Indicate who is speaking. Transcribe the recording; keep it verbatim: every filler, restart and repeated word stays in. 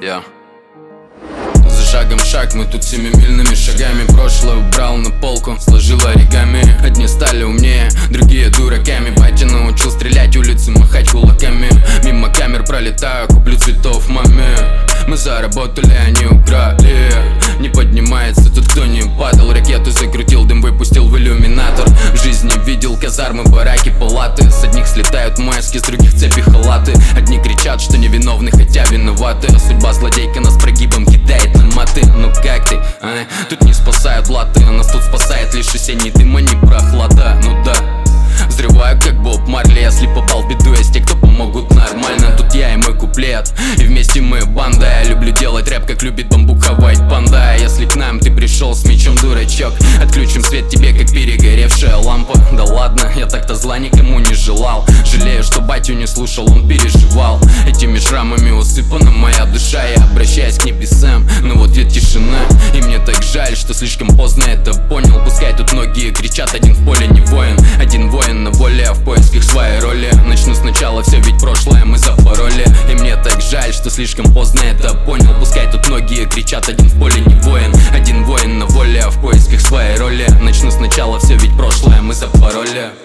Speaker 1: Я За шагом шаг, мы тут семимильными шагами прошлое убрал на полку, сложил оригами. Одни стали умнее, другие дураками. Батя научил стрелять, улицы махать кулаками. Мимо камер пролетаю, куплю цветов маме. Мы заработали, они украли. Не поднимается тут, кто не падал. Ракету закрутил, дым выпустил в иллюминатор. В жизни видел казармы, бараки, палаты. С одних слетают маски, с других цепи халаты. Одни кричат, что невиновны, хотя виноваты. Судьба злодейка нас прогибом кидает на маты. Ну как ты, а? Тут не спасают латы, нас тут спасает лишь осенний дым, а не прохлада. Ну да, взрываю как Боб Марли. Если попал в беду, есть те, кто помогут нормально. Тут я и мой куплет, и вместе мы банда. Я люблю делать рэп, как любит бамбука White Panda. Если к нам ты пришел с мечом, дурачок, отключим свет тебе, как перегоревшая лампа. Да ладно, я так-то зла никому не желал. Жалею, что батю не слушал, он переживал. Этими шрамами усыпана моя душа. Я обращаюсь к небесам, но вот ведь тишина. И мне так жаль, что слишком поздно это понял. Пускай тут многие кричат, один в поле не воин. Один воин на воле, а в поисках своей роли. Начну сначала, все ведь прошлое мы запороли. И мне так жаль, что слишком поздно это понял. Пускай тут многие кричат, один в поле не воин. Один воин на воле, а в поисках своей роли. Начну сначала, все ведь прошлое мы запороли.